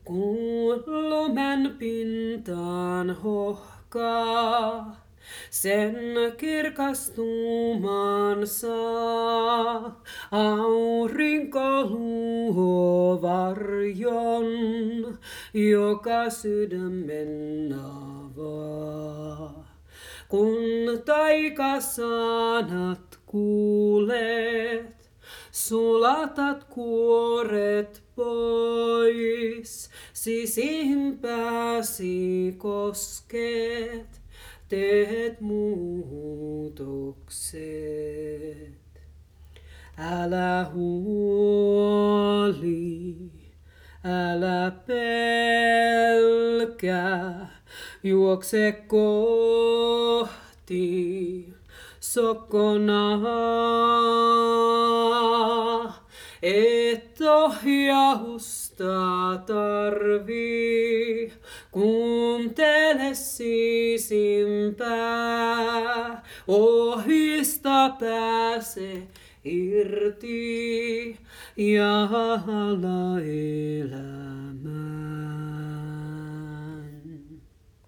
Kun lumen pintaan hohkaa, sen kirkastumaan saa. Aurinko luo varjon, joka sydämen avaa. Kun taikasanat kuulet, sulatat kuoret pois, sisimpääsi kosket, teet muutokset. Älä huoli, älä pelkää, juokse kohti Sokonaa. Et ohjausta tarvii, kuuntele sisimpää. Ohjista pääse irti ja ala elää.